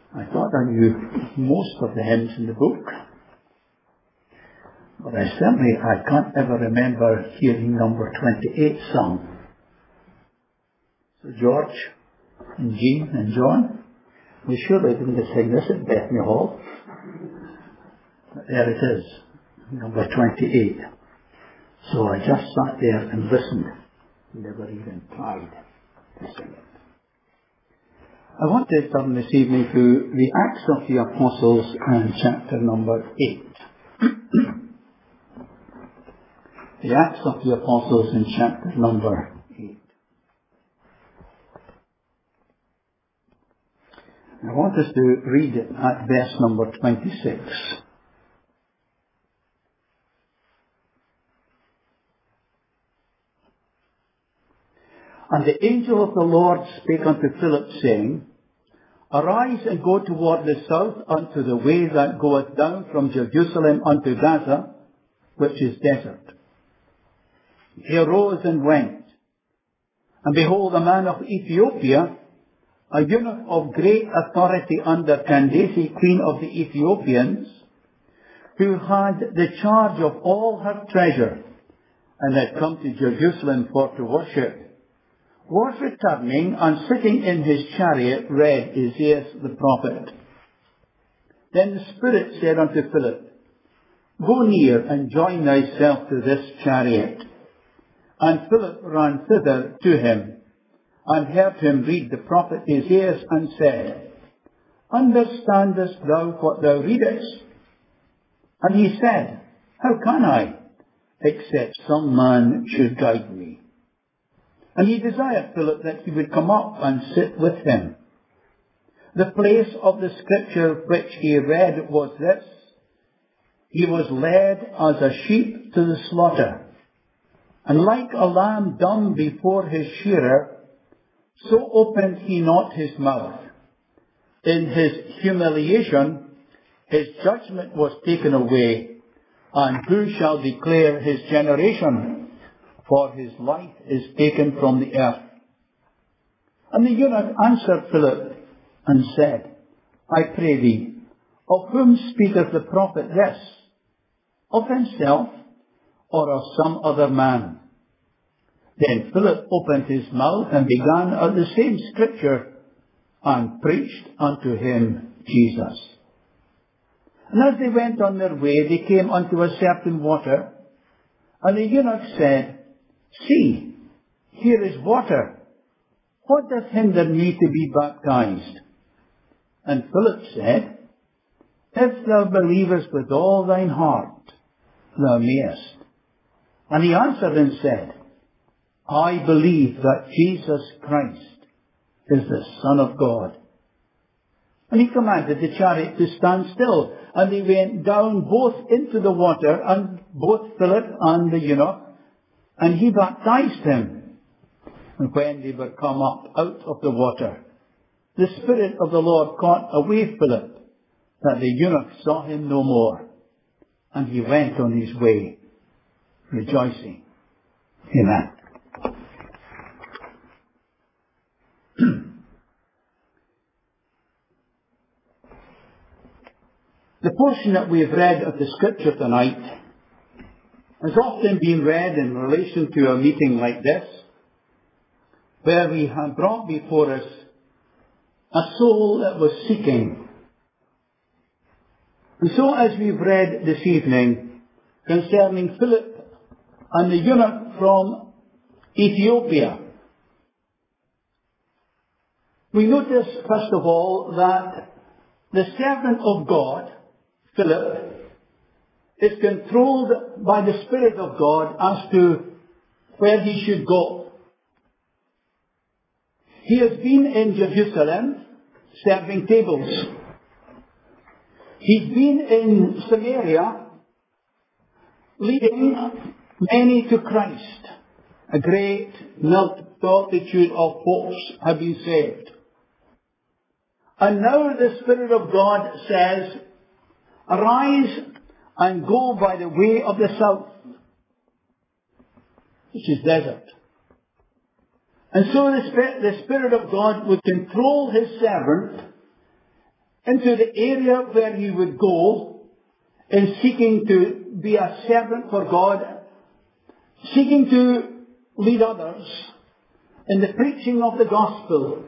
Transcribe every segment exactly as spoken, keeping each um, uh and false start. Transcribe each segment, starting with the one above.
I thought I knew most of the hymns in the book, but I certainly, I can't ever remember hearing number twenty-eight sung. So George and Jean and John, we surely didn't sing this at Bethany Hall. But there it is, number twenty-eight. So I just sat there and listened. Never even tried to sing it. I want to turn this evening to the Acts of the Apostles and chapter number eight. The Acts of the Apostles in chapter number eight. I want us to read it at verse number twenty-six. And the angel of the Lord spake unto Philip, saying, Arise and go toward the south unto the way that goeth down from Jerusalem unto Gaza, which is desert. He arose and went. And behold, a man of Ethiopia, a eunuch of great authority under Candace, queen of the Ethiopians, who had the charge of all her treasure, and had come to Jerusalem for to worship, was returning, and sitting in his chariot read Isaiah the prophet. Then the Spirit said unto Philip, Go near and join thyself to this chariot. And Philip ran thither to him, and heard him read the prophet Isaiah, and said, Understandest thou what thou readest? And he said, How can I, except some man should guide me? And he desired Philip that he would come up and sit with him. The place of the scripture which he read was this: He was led as a sheep to the slaughter, and like a lamb dumb before his shearer, so opened he not his mouth. In his humiliation, his judgment was taken away. And who shall declare his generation? For his life is taken from the earth. And the eunuch answered Philip and said, I pray thee, of whom speaketh the prophet this? Of himself, or of some other man? Then Philip opened his mouth and began at the same scripture, and preached unto him Jesus. And as they went on their way, they came unto a certain water, and the eunuch said, See, here is water. What doth hinder me to be baptized? And Philip said, If thou believest with all thine heart, thou mayest. And he answered and said, I believe that Jesus Christ is the Son of God. And he commanded the chariot to stand still, and they went down both into the water, and both Philip and the eunuch, and he baptized him. And when they were come up out of the water, the Spirit of the Lord caught away Philip, that the eunuch saw him no more. And he went on his way, rejoicing. Amen. The portion that we have read of the Scripture tonight has often been read in relation to a meeting like this, where we have brought before us a soul that was seeking. And so as we've read this evening concerning Philip and the eunuch from Ethiopia, we notice first of all that the servant of God, Philip, is controlled by the Spirit of God as to where he should go. He has been in Jerusalem serving tables. He's been in Samaria leading many to Christ. A great multitude of folks have been saved. And now the Spirit of God says, Arise and go by the way of the south, which is desert. And so the Spirit, the Spirit of God would control his servant into the area where he would go in seeking to be a servant for God, seeking to lead others in the preaching of the gospel.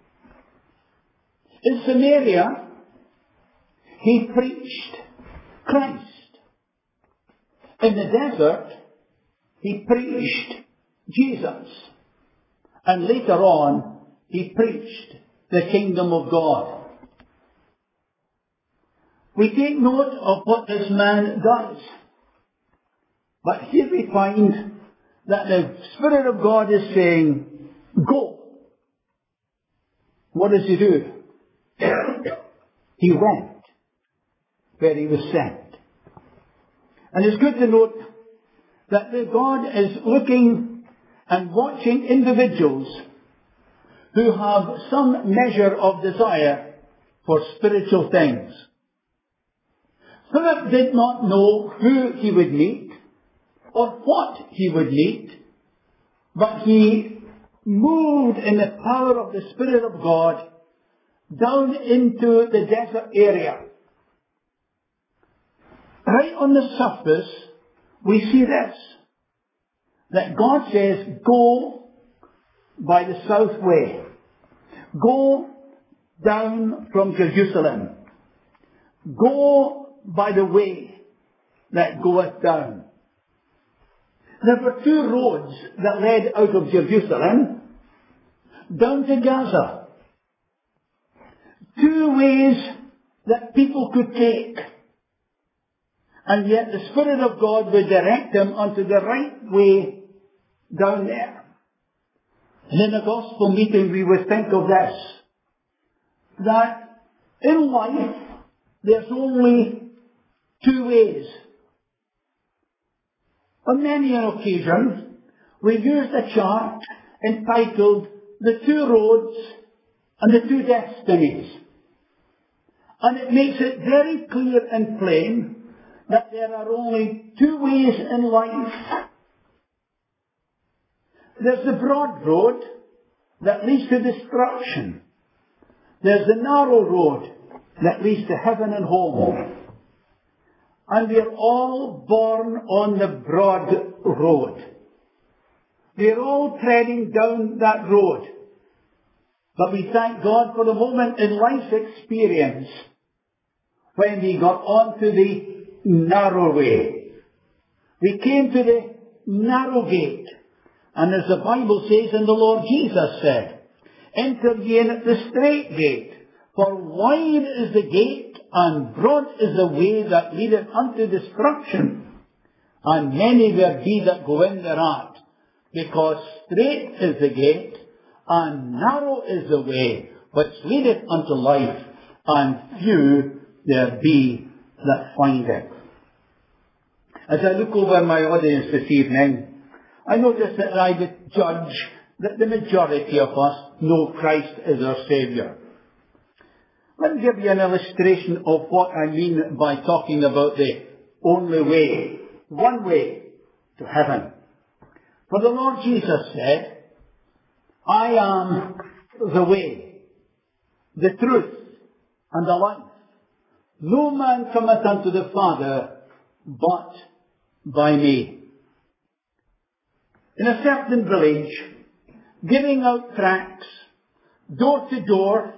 In Samaria, he preached Christ. In the desert, he preached Jesus. And later on, he preached the kingdom of God. We take note of what this man does. But here we find that the Spirit of God is saying, go. What does he do? He went where he was sent. And it's good to note that God is looking and watching individuals who have some measure of desire for spiritual things. Philip did not know who he would meet or what he would meet, but he moved in the power of the Spirit of God down into the desert area. Right on the surface, we see this, that God says, go by the south way. Go down from Jerusalem. Go by the way that goeth down. There were two roads that led out of Jerusalem down to Gaza. Two ways that people could take. And yet the Spirit of God would direct them onto the right way down there. And in a gospel meeting we would think of this, that in life there's only two ways. On many an occasion, we've used a chart entitled The Two Roads and the Two Destinies. And it makes it very clear and plain that there are only two ways in life. There's the broad road that leads to destruction. There's the narrow road that leads to heaven and home. And we are all born on the broad road. We are all treading down that road. But we thank God for the moment in life's experience when we got onto the narrow way. We came to the narrow gate. And as the Bible says, and the Lord Jesus said, enter ye in at the strait gate, for wide is the gate, and broad is the way that leadeth unto destruction, and many there be that go in thereat, because strait is the gate, and narrow is the way which leadeth unto life, and few there be that find it. As I look over my audience this evening, I notice that I would judge that the majority of us know Christ as our Saviour. Let me give you an illustration of what I mean by talking about the only way, one way to heaven. For the Lord Jesus said, I am the way, the truth, and the life. No man cometh unto the Father but by me. In a certain village, giving out tracts, door to door,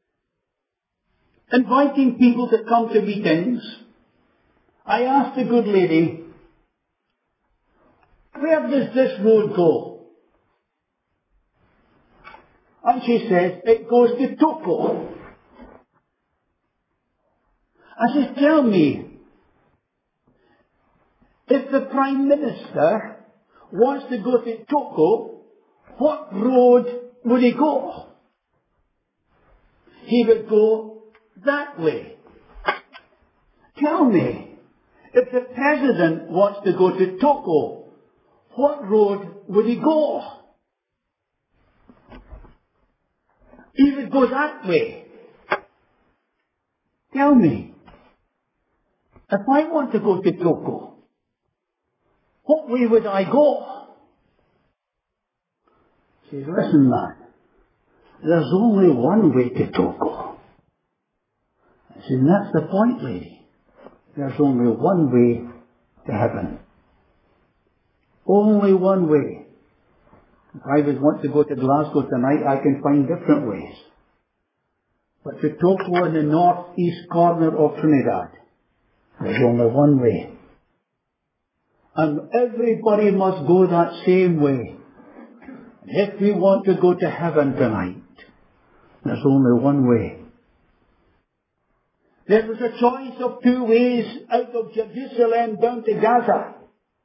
inviting people to come to meetings, I asked a good lady, where does this road go? And she says, it goes to Toko. I says, tell me, if the Prime Minister wants to go to Toko, what road would he go? He would go that way. Tell me, if the President wants to go to Toko, what road would he go? He would go that way. Tell me, if I want to go to Toko, what way would I go? He says, listen man, there's only one way to Toko. See, and that's the point, lady. There's only one way to heaven. Only one way. If I was want to go to Glasgow tonight, I can find different ways. But to Toko in the northeast corner of Trinidad, there's only one way. And everybody must go that same way. And if we want to go to heaven tonight, there's only one way. There was a choice of two ways out of Jerusalem down to Gaza.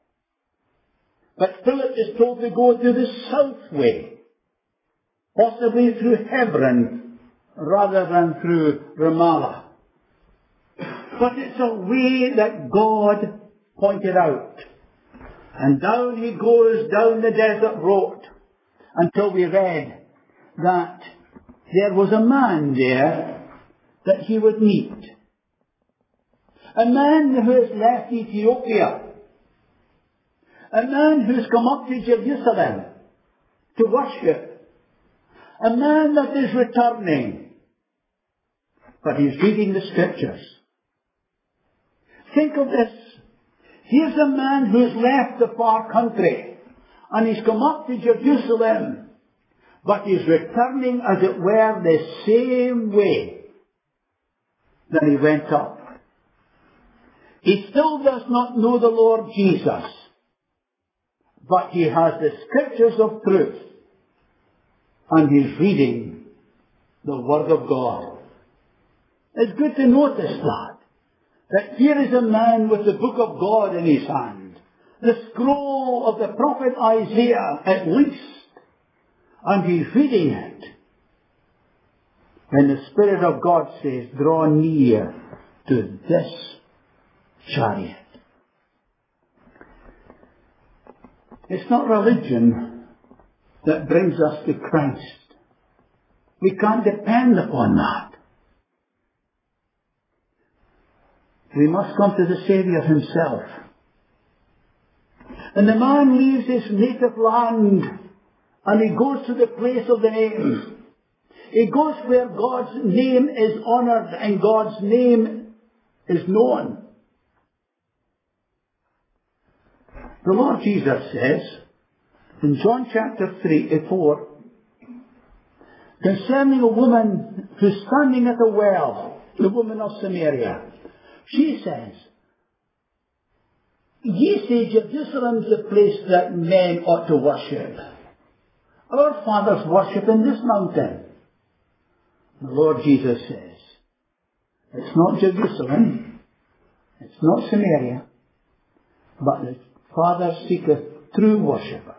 But Philip is told to go to the south way, possibly through Hebron rather than through Ramallah. But it's a way that God pointed out. And down he goes down the desert road until we read that there was a man there that he would meet. A man who has left Ethiopia. A man who has come up to Jerusalem to worship. A man that is returning. But he's reading the scriptures. Think of this. Here's a man who's left the far country. And he's come up to Jerusalem. But he's returning, as it were, the same way that he went up. He still does not know the Lord Jesus. But he has the scriptures of truth. And he's reading the Word of God. It's good to notice that. That here is a man with the book of God in his hand. The scroll of the prophet Isaiah, at least. And he's reading it. And the Spirit of God says, draw near to this chariot. It's not religion that brings us to Christ. We can't depend upon that. We must come to the Saviour himself. And the man leaves his native land and he goes to the place of the name. He goes where God's name is honoured and God's name is known. The Lord Jesus says in John chapter three, four, concerning a woman who's standing at a well, the woman of Samaria, she says, ye say Jerusalem's the place that men ought to worship. Our fathers worship in this mountain. The Lord Jesus says, it's not Jerusalem, it's not Samaria, but the Father seeketh true worshippers.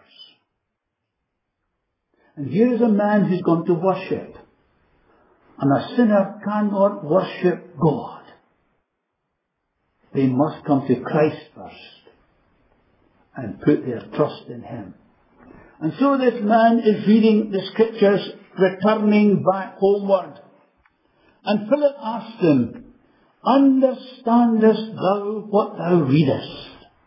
And here is a man who's gone to worship. And a sinner cannot worship God. They must come to Christ first and put their trust in him. And so this man is reading the scriptures, returning back homeward. And Philip asked him, understandest thou what thou readest?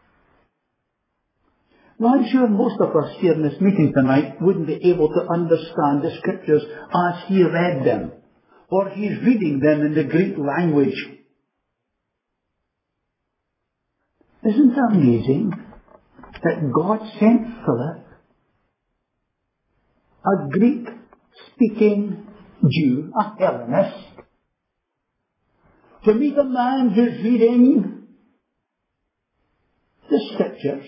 Well, I'm sure most of us here in this meeting tonight wouldn't be able to understand the scriptures as he read them, or he's reading them in the Greek language. Isn't it amazing that God sent Philip, a Greek-speaking Jew, a Hellenist, to meet a man who's reading the scriptures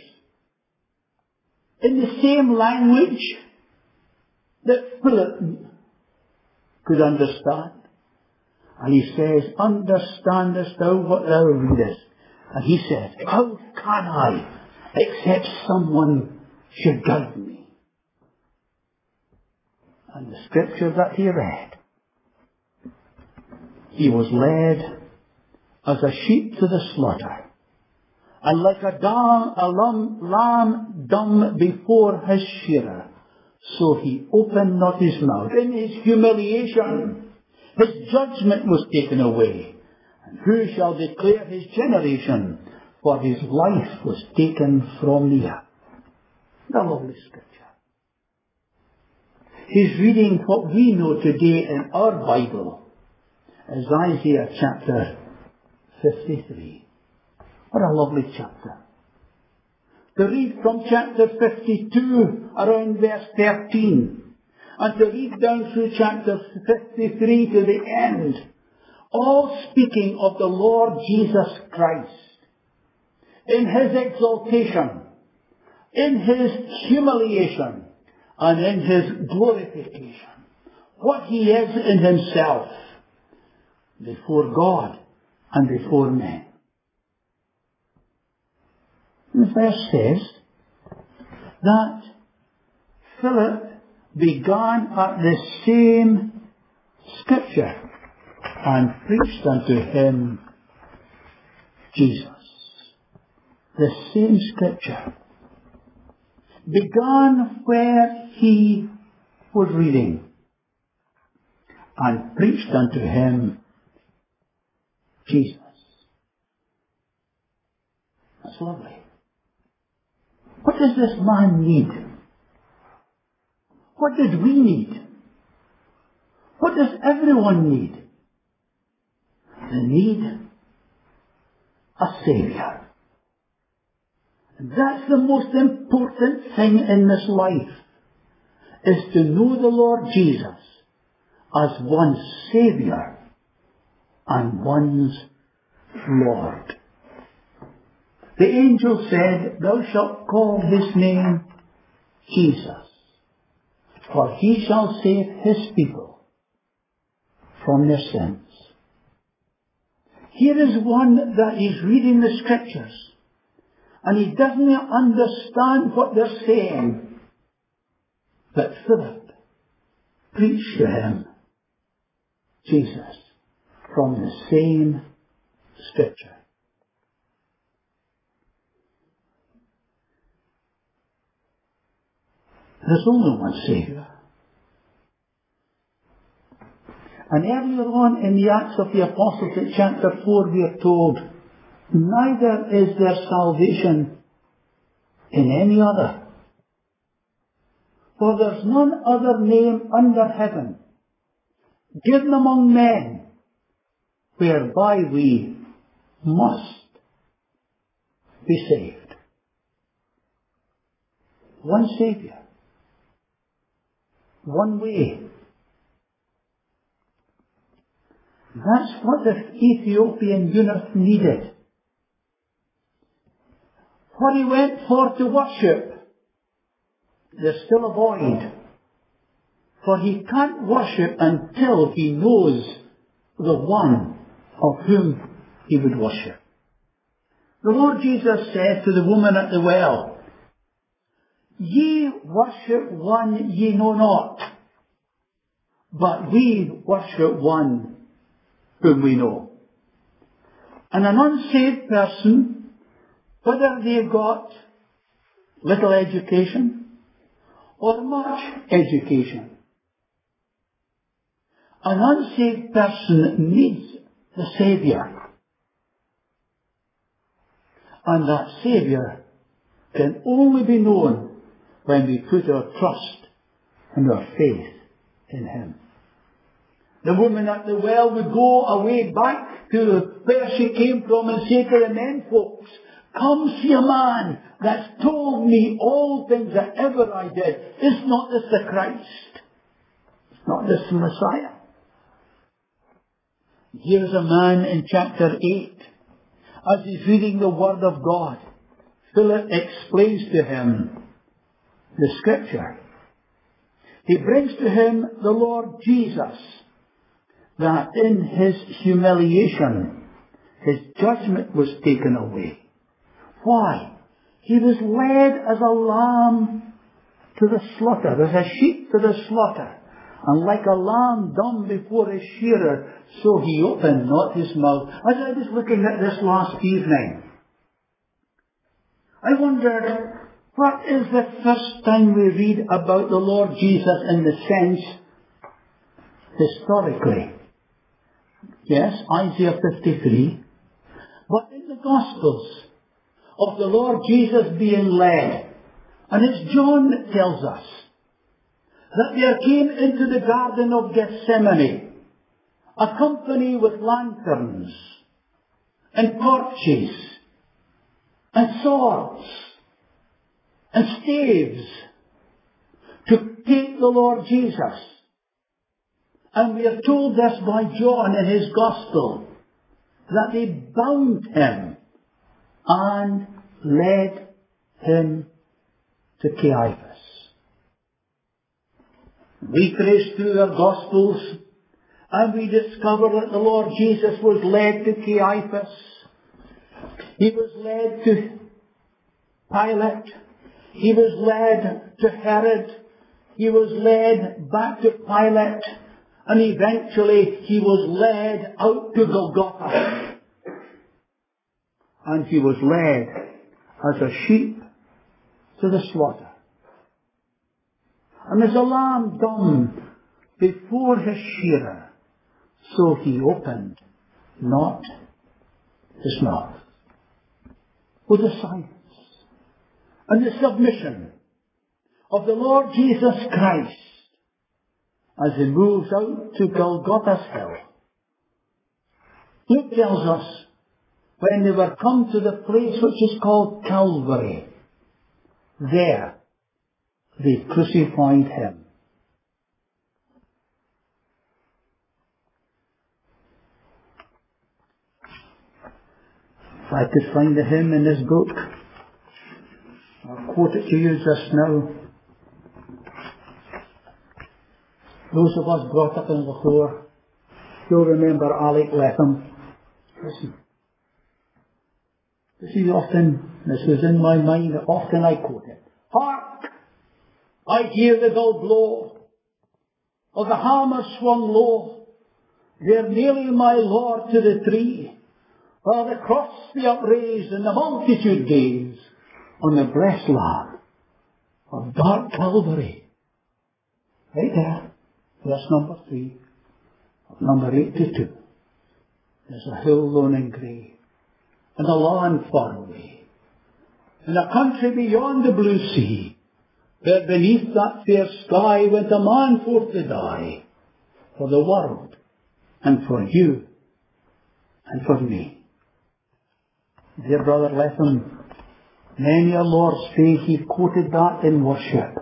in the same language that Philip could understand. And he says, understandest thou what thou readest? And he says, how can I, except someone should guide me? And the scripture that he read, he was led as a sheep to the slaughter. And like a, dam, a lamb, lamb dumb before his shearer, so he opened not his mouth. In his humiliation, his judgment was taken away. And who shall declare his generation? For his life was taken from the earth. The lovely scripture. He's reading what we know today in our Bible is Isaiah chapter fifty-three. What a lovely chapter. To read from chapter fifty-two, around verse thirteen, and to read down through chapter fifty-three to the end, all speaking of the Lord Jesus Christ, in His exaltation, in His humiliation, and in His glorification. What He is in Himself, before God and before men. The verse says that Philip began at the same Scripture and preached unto him Jesus. The same Scripture began where he was reading and preached unto him Jesus. That's lovely. What does this man need? What did we need? What does everyone need? They need a Saviour. And that's the most important thing in this life, is to know the Lord Jesus as one's Saviour and one's Lord. The angel said, Thou shalt call His name Jesus, for He shall save His people from their sins. Here is one that is reading the Scriptures, and he doesn't understand what they're saying, but Philip preached to him Jesus from the same Scripture. There's only one Saviour. And earlier on in the Acts of the Apostles at chapter four we are told, neither is there salvation in any other. For there's none other name under heaven given among men whereby we must be saved. One Saviour. One way. That's what the Ethiopian eunuch needed. What he went for to worship, there's still a void. For he can't worship until he knows the one of whom he would worship. The Lord Jesus said to the woman at the well, Ye worship one ye know not, but we worship one whom we know. And an unsaved person, whether they got little education or much education, an unsaved person needs the Saviour. And that Saviour can only be known when we put our trust and our faith in Him. The woman at the well would go away back to where she came from and say to the men folks, Come see a man that's told me all things that ever I did. Is not this the Christ? Is not this the Messiah? Here's a man in chapter eight. As he's reading the Word of God, Philip explains to him the Scripture. He brings to him the Lord Jesus, that in His humiliation, His judgment was taken away. Why? He was led as a lamb to the slaughter, as a sheep to the slaughter. And like a lamb dumb before his shearer, so He opened not His mouth. As I was looking at this last evening, I wondered, what is the first time we read about the Lord Jesus in the sense, historically? Yes, Isaiah fifty-three. But in the Gospels, of the Lord Jesus being led, and as John tells us, that there came into the Garden of Gethsemane accompany with lanterns and torches and swords and staves to take the Lord Jesus. And we are told this by John in his Gospel, that they bound him and led him to Caiaphas. We trace through our Gospels and we discover that the Lord Jesus was led to Caiaphas. He was led to Pilate. He was led to Herod. He was led back to Pilate. And eventually he was led out to Golgotha. And he was led as a sheep to the slaughter. And as a lamb dumb before his shearer, so he opened not his mouth. With the silence and the submission of the Lord Jesus Christ as he moves out to Golgotha's hill. Luke tells us, when they were come to the place which is called Calvary, there they crucified him. If I could find the hymn in this book, I'll quote it to you just now. Those of us brought up in Lahore, you'll remember Alec Letham. Listen. This is often, this was in my mind, often I quote it. Hark! I hear the dull blow of the hammer swung low. They're nailing my Lord to the tree, while the cross be upraised and the multitude gaze on the blessed Lamb of dark Calvary. Right there, verse number three, of number eighty-two. There's a hill lone and grey, and a lawn far away, and a country beyond the blue sea, where beneath that fair sky went a man forth to die, for the world, and for you, and for me. Dear Brother Letham, many a Lord's Day he quoted that in worship.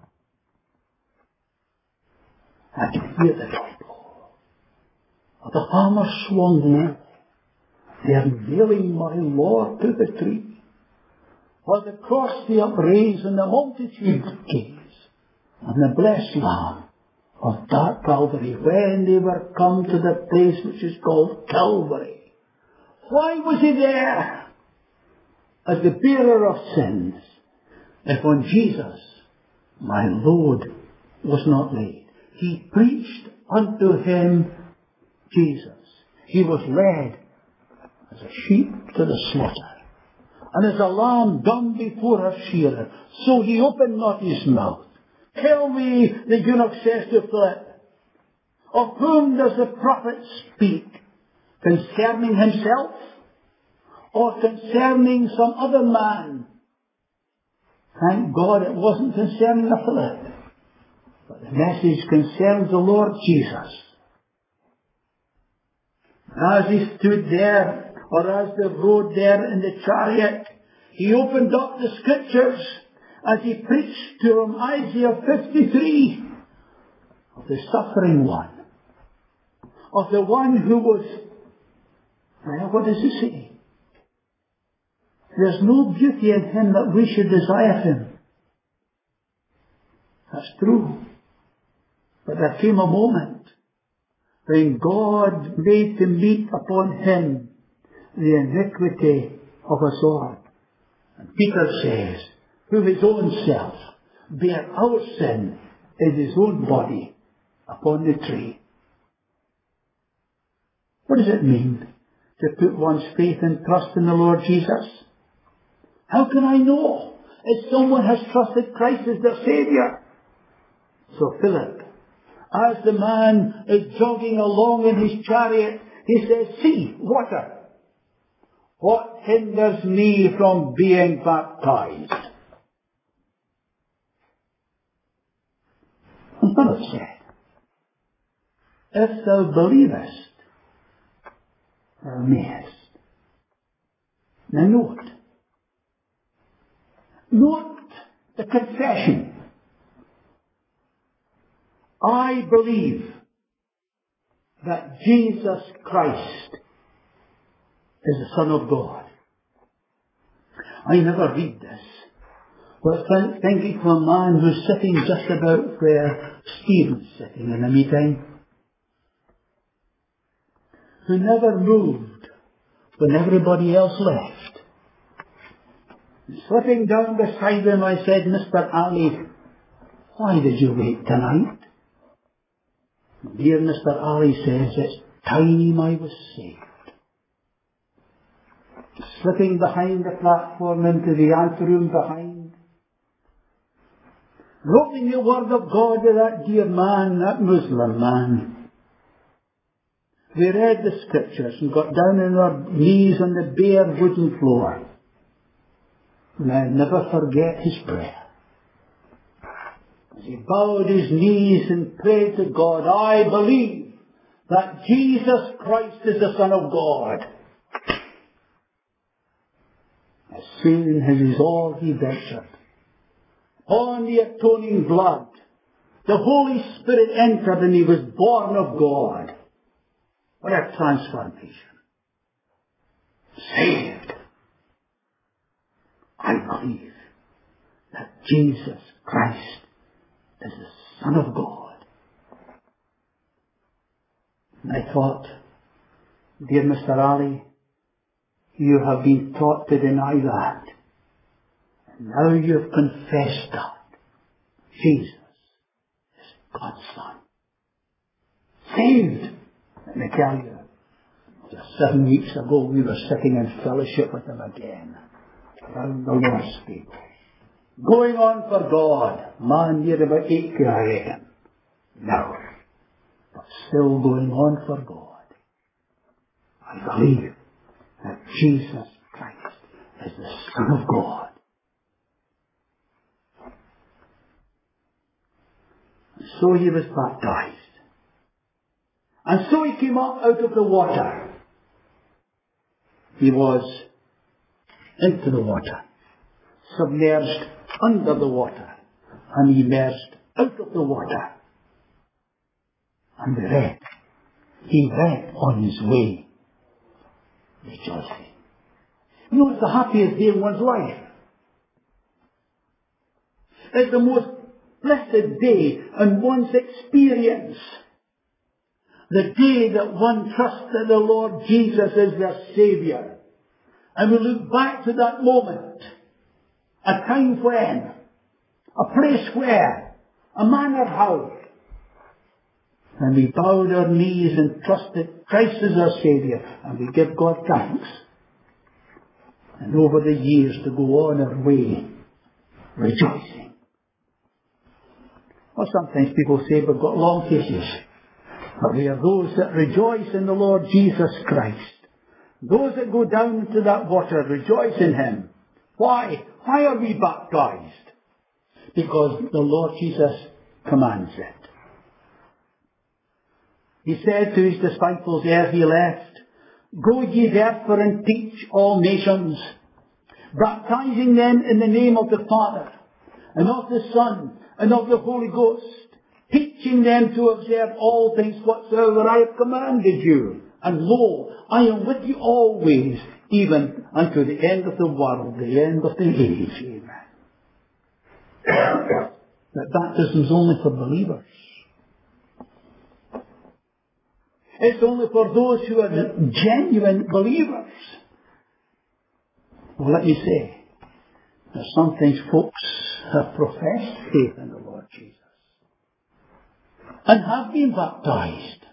I can hear the dull blow of the hammer swung low. They are nailing my Lord to the tree, while the cross be upraised and the multitude gaze on the blessed Lamb of dark Calvary, when they were come to the place which is called Calvary. Why was he there as the bearer of sins, if on Jesus my load was not laid? He preached unto him Jesus. He was led as a sheep to the slaughter, and as a lamb dumb before her shearer, so he opened not his mouth. Tell me, the eunuch says to Philip, of whom does the prophet speak? Concerning himself, or concerning some other man? Thank God it wasn't concerning a Philip, but the message concerns the Lord Jesus. As he stood there, or as they rode there in the chariot, he opened up the scriptures as he preached to them Isaiah fifty-three, of the suffering one, of the one who was, well, what does he say? There's no beauty in him that we should desire him. That's true. But there came a moment when God made to meet upon him the iniquity of us all. And Peter says, who his own self bare our sin in his own body upon the tree. What does it mean to put one's faith and trust in the Lord Jesus? How can I know if someone has trusted Christ as their Saviour? So Philip, as the man is jogging along in his chariot, he says, see, water. What hinders me from being baptized? And Philip said, if thou believest, thou mayest. Now note, note the confession. I believe that Jesus Christ is the Son of God. I never read this, but thinking of a man who's sitting just about where Stephen's sitting in a meeting, who never moved when everybody else left. Slipping down beside him, I said, Mister Ali, why did you wait tonight? Dear Mister Ali says, it's time I was saved. Slipping behind the platform into the anteroom behind, opening the Word of God to that dear man, that Muslim man. We read the Scriptures and got down on our knees on the bare wooden floor. And I'll never forget his prayer. As he bowed his knees and prayed to God, I believe that Jesus Christ is the Son of God. As soon as his all he ventured, on the atoning blood, the Holy Spirit entered and he was born of God. What a transformation. Saved. I believe that Jesus Christ is the Son of God. And I thought, dear Mister Ali, you have been taught to deny that. And now you have confessed that Jesus is God's Son. Saved. Let me tell you, just seven weeks ago we were sitting in fellowship with him again, around the Lord's table. Going on for God. Man, near about eighty, I reckon. No. But still going on for God. I believe that Jesus Christ is the Son of God. And so he was baptized. And so he came up out of the water. He was into the water, submerged under the water, and immersed out of the water. And we read, he went on his way, rejoicing. You know, it's the happiest day in one's life. It's the most blessed day in one's experience. The day that one trusts that the Lord Jesus is their Saviour. And we look back to that moment, a time when, a place where, a manner how, and we bowed our knees and trusted Christ as our Saviour, and we give God thanks. And over the years to go on our way, rejoicing. Well, sometimes people say we've got long faces. But we are those that rejoice in the Lord Jesus Christ. Those that go down into that water rejoice in Him. Why? Why are we baptized? Because the Lord Jesus commands it. He said to His disciples ere He left, Go ye therefore and teach all nations, baptizing them in the name of the Father, and of the Son, and of the Holy Ghost, teaching them to observe all things whatsoever I have commanded you. And lo, I am with you always, even unto the end of the world, the end of the age. Amen. That baptism is only for believers. It's only for those who are genuine believers. Well, let me say, that sometimes folks have professed faith in the Lord Jesus and have been baptized,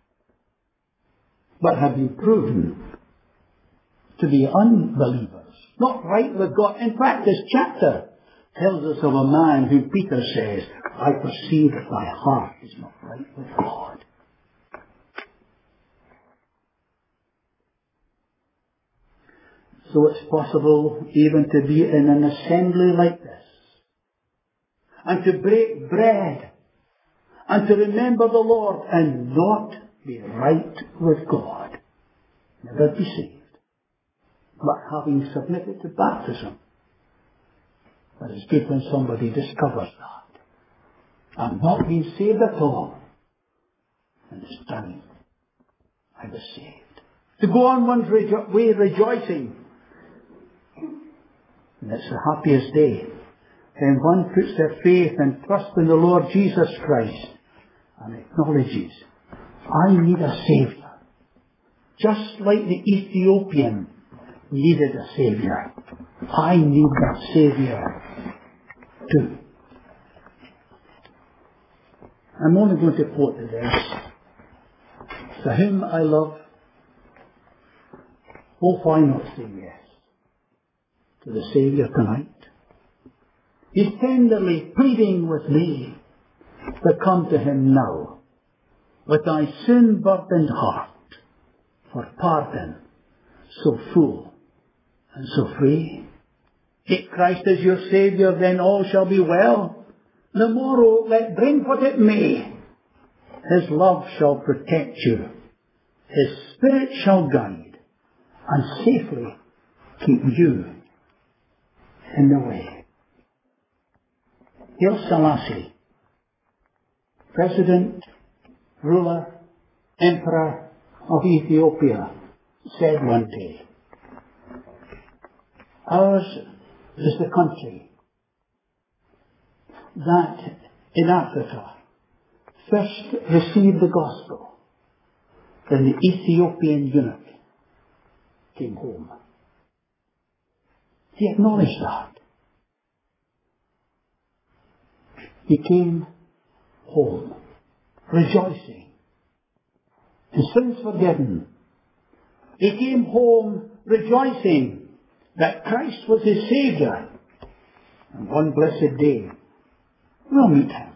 but have been proven to be unbelievers, not right with God. In fact, this chapter tells us of a man who Peter says, I perceive that thy heart is not right with God. So it's possible even to be in an assembly like this, and to break bread, and to remember the Lord and not be right with God. Never be saved, but having submitted to baptism. But it's good when somebody discovers that. I'm not being saved at all. And it's time I was saved. To go on one's rejo- way rejoicing. And it's the happiest day when one puts their faith and trust in the Lord Jesus Christ and acknowledges, I need a Saviour. Just like the Ethiopian needed a Saviour. I need that Saviour too. I'm only going to quote the verse. To whom I love, oh, why not say yes to the Saviour tonight? He's tenderly pleading with me to come to him now with thy sin-burdened heart for pardon so full and so free. Take Christ as your Saviour, then all shall be well. The morrow let bring what it may. His love shall protect you. His Spirit shall guide and safely keep you in the way. Haile Selassie, President, ruler, Emperor of Ethiopia, said one day, ours is the country that in Africa first received the gospel when the Ethiopian eunuch came home. He acknowledged that. He came home, rejoicing, his sins forgiven. He came home rejoicing that Christ was his Saviour. And one blessed day, we'll meet him.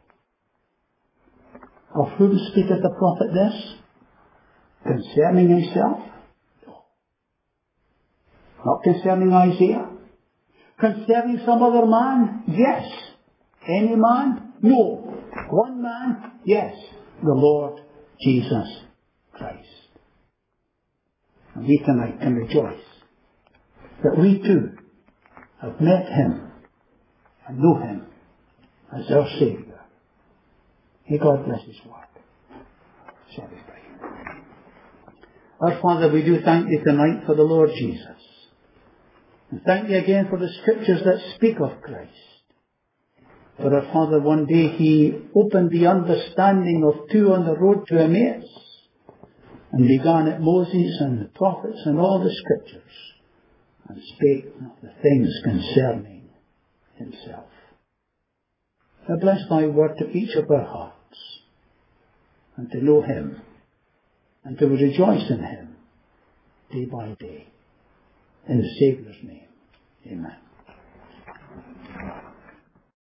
Of whom speaketh the prophet this? Concerning himself? No. Not concerning Isaiah? Concerning some other man? Yes. Any man? No. One man? Yes. The Lord Jesus Christ. And we tonight can rejoice that we too have met him and know him as our Saviour. May God bless his work. Shall we pray? Our Father, we do thank you tonight for the Lord Jesus. And thank you again for the scriptures that speak of Christ. For our Father, one day he opened the understanding of two on the road to Emmaus and began at Moses and the prophets and all the scriptures and spake of the things concerning himself. Now bless thy word to each of our hearts and to know him and to rejoice in him day by day. In the Saviour's name, amen.